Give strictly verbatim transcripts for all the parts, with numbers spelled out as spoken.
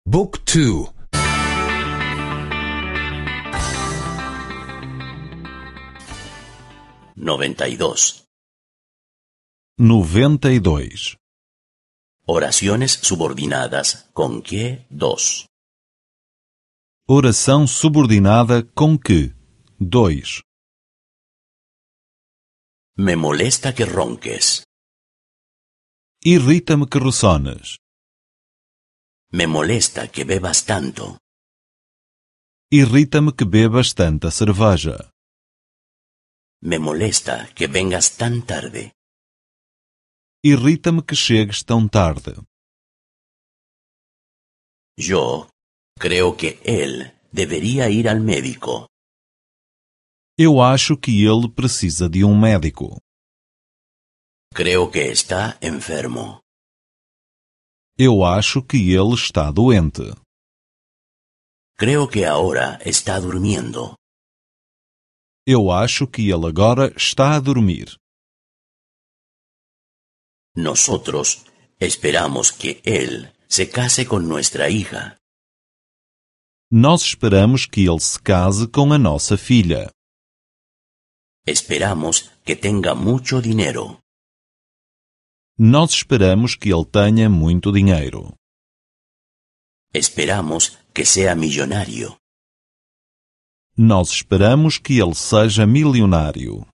بوك تو. noventa y dos. noventa e dois. Oraciones subordinadas con que dos. Oração subordinada com que dois. Me molesta que ronques. Irrita-me que ressones. Me molesta que bebas tanto. Irrita-me que bebas tanta cerveja. Me molesta que vengas tan tarde. Irrita-me que chegues tão tarde. Yo creo que él debería ir al médico. Eu acho que ele precisa de um médico. Creo que está enfermo. Eu acho que ele está doente. Creo que ahora está durmiendo. Eu acho que ele agora está a dormir. Nosotros esperamos que él se case con nuestra hija. Nós esperamos que ele se case com a nossa filha. Esperamos que tenga mucho dinero. Nós esperamos que ele tenha muito dinheiro. Esperamos que sea millonario. Nós esperamos que ele seja milionário.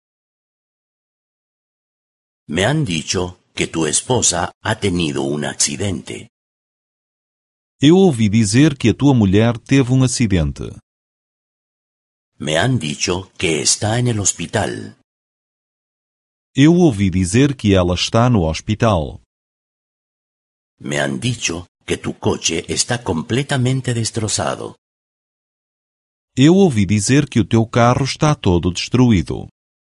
Me han dicho que tu esposa ha tenido un accidente. Eu ouvi dizer que a tua mulher teve um acidente. Me han dicho que está en el hospital. Eu ouvi dizer que ela está no hospital. Me han dicho que tu coche está completamente destrozado. Eu ouvi dizer que o teu carro está todo destruído.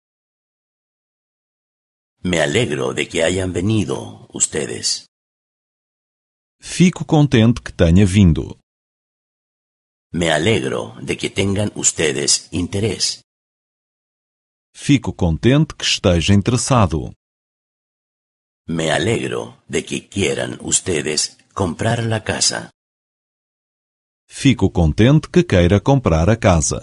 Me alegro de que hayan venido ustedes. Fico contente que tenha vindo. Me alegro de que tengan ustedes interés. Fico contente que esteja interessado. Me alegro de que quieran ustedes comprar la casa. Fico contente que queira comprar a casa.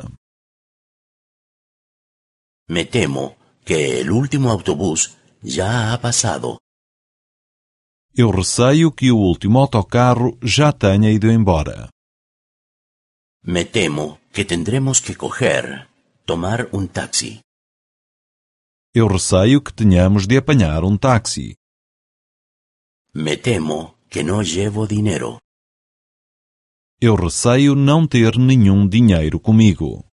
Me temo que el último autobús ya ha pasado. Eu receio que o último autocarro já tenha ido embora. Me temo que tendremos que coger, tomar un taxi. Eu receio que tenhamos de apanhar um táxi. Me temo que no llevo dinero. Eu receio não ter nenhum dinheiro comigo.